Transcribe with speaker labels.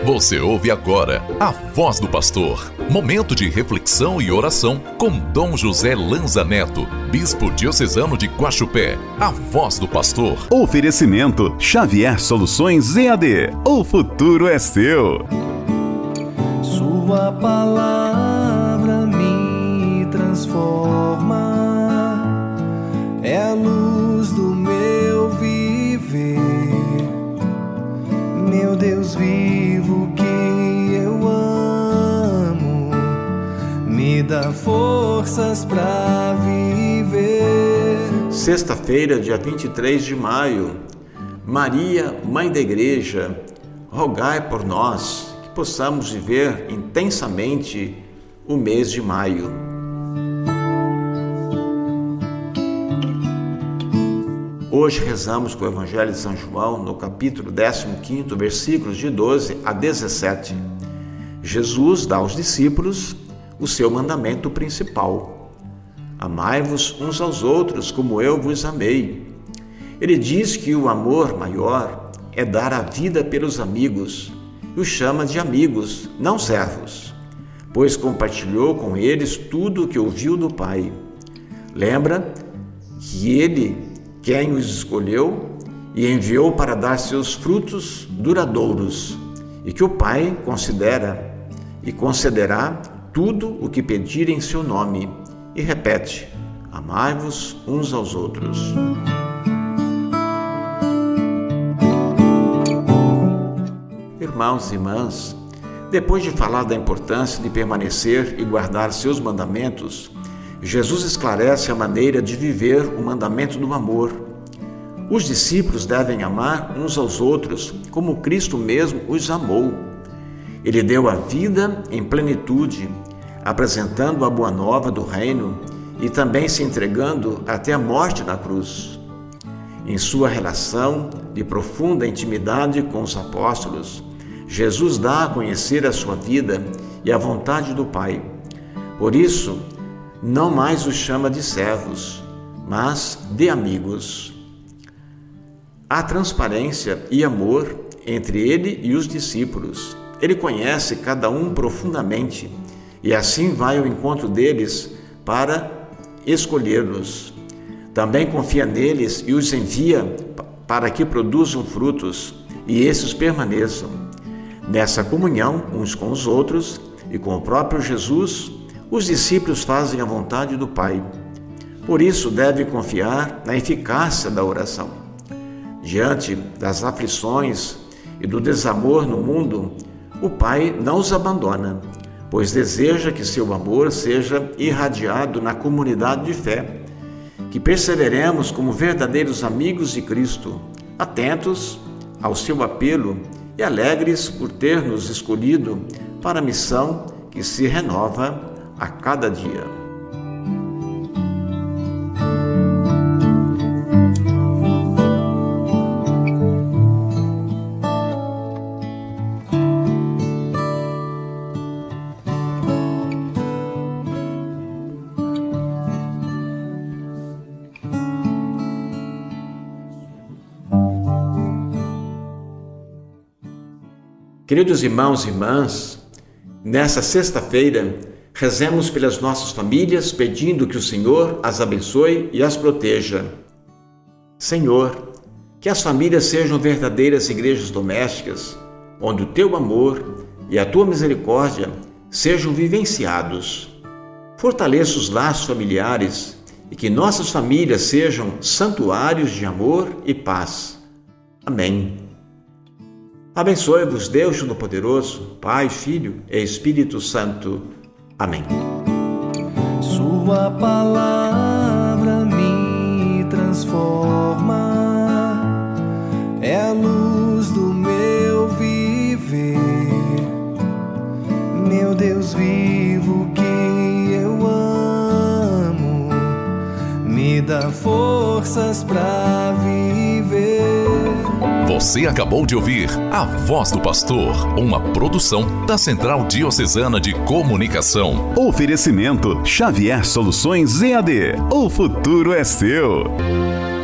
Speaker 1: Você ouve agora a Voz do Pastor. Momento de reflexão e oração com Dom José Lanza Neto, Bispo Diocesano de Guaxupé. A Voz do Pastor.
Speaker 2: Oferecimento Xavier Soluções EAD. O futuro é seu.
Speaker 3: Sua palavra me transforma, é a luz do meu viver. Meu Deus vivo que eu amo, me dá forças pra viver.
Speaker 4: Sexta-feira, dia 23 de maio, Maria, Mãe da Igreja, rogai por nós que possamos viver intensamente o mês de maio. Hoje rezamos com o Evangelho de São João, no capítulo 15, versículos de 12 a 17. Jesus dá aos discípulos o seu mandamento principal: amai-vos uns aos outros como eu vos amei. Ele diz que o amor maior é dar a vida pelos amigos, e os chama de amigos, não servos, pois compartilhou com eles tudo o que ouviu do Pai. Lembra que ele quem os escolheu e enviou para dar seus frutos duradouros, e que o Pai considera e concederá tudo o que pedirem em seu nome. E repete: amai-vos uns aos outros. Irmãos e irmãs, depois de falar da importância de permanecer e guardar seus mandamentos, Jesus esclarece a maneira de viver o mandamento do amor. Os discípulos devem amar uns aos outros como Cristo mesmo os amou. Ele deu a vida em plenitude, apresentando a boa nova do reino e também se entregando até a morte na cruz. Em sua relação de profunda intimidade com os apóstolos, Jesus dá a conhecer a sua vida e a vontade do Pai. Por isso, não mais os chama de servos, mas de amigos. Há transparência e amor entre ele e os discípulos. Ele conhece cada um profundamente e assim vai ao encontro deles para escolhê-los. Também confia neles e os envia para que produzam frutos e esses permaneçam. Nessa comunhão uns com os outros e com o próprio Jesus, os discípulos fazem a vontade do Pai. Por isso, deve confiar na eficácia da oração. Diante das aflições e do desamor no mundo, o Pai não os abandona, pois deseja que seu amor seja irradiado na comunidade de fé, que perseveremos como verdadeiros amigos de Cristo, atentos ao seu apelo e alegres por ter nos escolhido para a missão que se renova a cada dia. Queridos irmãos e irmãs, nessa sexta-feira, rezemos pelas nossas famílias, pedindo que o Senhor as abençoe e as proteja. Senhor, que as famílias sejam verdadeiras igrejas domésticas, onde o teu amor e a tua misericórdia sejam vivenciados. Fortaleça os laços familiares e que nossas famílias sejam santuários de amor e paz. Amém. Abençoe-vos Deus Todo-Poderoso, Pai, Filho e Espírito Santo. Amém.
Speaker 3: Sua palavra me transforma, é a luz do meu viver. Meu Deus vivo que eu amo, me dá forças pra viver.
Speaker 1: Você acabou de ouvir A Voz do Pastor, uma produção da Central Diocesana de Comunicação.
Speaker 2: Oferecimento Xavier Soluções EAD. O futuro é seu.